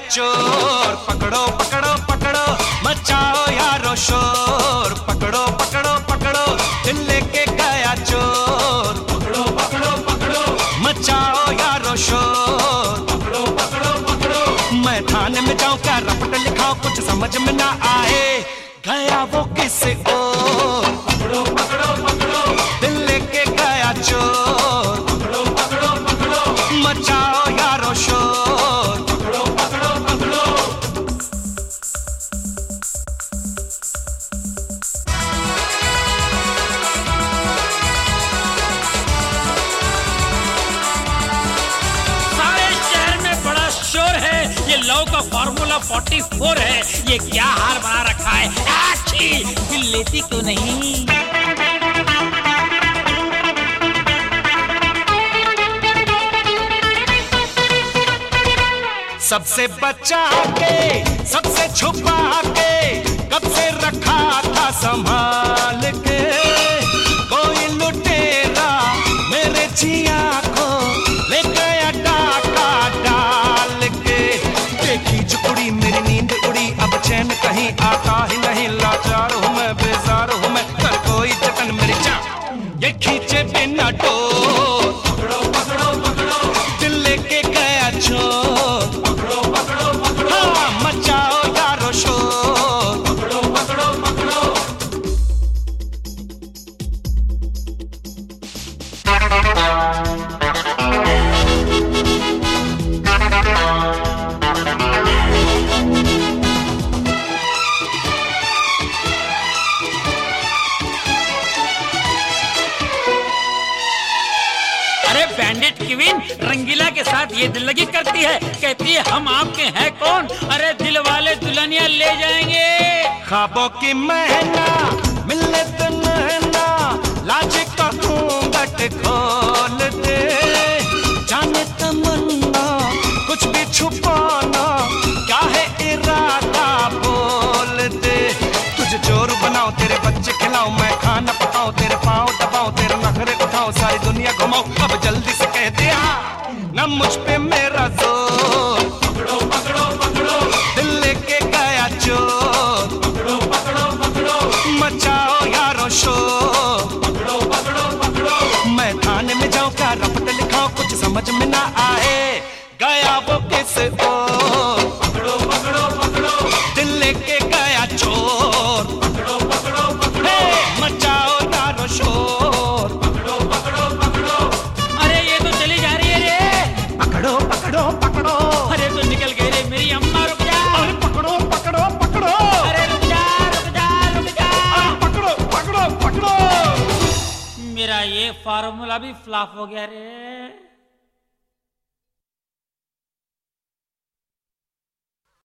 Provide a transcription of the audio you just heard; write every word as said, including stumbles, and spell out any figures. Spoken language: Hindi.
चोर, पकड़ो पकड़ो पकड़ो मचाओ यारो शोर, पकड़ो पकड़ो पकड़ो दिल लेके गया चोर, पकड़ो पकड़ो पकड़ो मचाओ यारो शोर, पकड़ो पकड़ो पकड़ो। मैं थाने में जाऊं क्या रपट लिखाऊं कुछ समझ में ना आए, गया वो किस ओर, पकड़ो पकड़ो पकड़ो दिल लेके गया चोर, पकड़ो पकड़ो पकड़ो मचाओ यारो शोर, पकड़ो पकड़ो पकड़ो। सारे शहर में बड़ा शोर है, ये लव का फॉर्मूला फोर्टी फोर है, ये क्या हार बना रखा है, आछी दिल लेती क्यों नहीं। सबसे बचा के सबसे छुपा के कब से रखा था संभाल के, कोई लुटेरा मेरे जिया को ले गया डाका डाल के, देखी जुड़ी मेरी नींद उड़ी अब चैन कहीं आता ही नहीं, लाचार हूँ मैं बेजार हूँ मैं कर कोई जतन मेरी जान ये खींचे बिना डोर, पकड़ो पकड़ो पकड़ो दिल लेके गया चोर, पकड़ो पकड़ो पकड़ो हाँ, मचाओ यारो शोर, पकड़ो पकड़ो पकड़ो। अरे बैंडिट क्वीन रंगीला के साथ ये दिल लगी करती है, कहती है हम आपके हैं कौन, अरे दिल वाले दुल्हनिया ले जाएंगे। ख्वाबों की महना मिलने तो नैना लाज का घूंघट खोल दे, जाने तमन्ना कुछ भी छुपाना क्या है इरादा बोल दे, तुझे जोर बनाओ तेरे बच्चे खिलाओ मैं खाना पकाऊं तेरे पाँव दबाऊं तेरे नखरे उठाओ सारी दुनिया घुमाओ, अब जल्दी से कह दे हाँ न मुझ पे मेरा जोर, पकड़ो पकड़ो पकड़ो दिल लेके गया चोर, पकड़ो पकड़ो पकड़ो मचाओ यारो शोर, पकड़ो पकड़ो पकड़ो। मैं थाने में जाऊं क्या रपट लिखाऊं कुछ समझ में ना आए, गया वो किस ओर, पकड़ो पकड़ो पकड़ो दिल लेके गया चोर, पकड़ो पकड़ो पकड़ो हे मचाओ यारो शोर, पकड़ो पकड़ो पकड़ो। अरे ये तो चली जा रही है रे, पकड़ो पकड़ो पकड़ो, अरे तो निकल गई रे मेरी अम्मा, रुक जा, अरे पकड़ो पकड़ो पकड़ो, अरे रुक जा रुक जा रुक जा, अरे पकड़ो पकड़ो पकड़ो। मेरा ये फार्मूला भी फ्लॉप हो गया रे।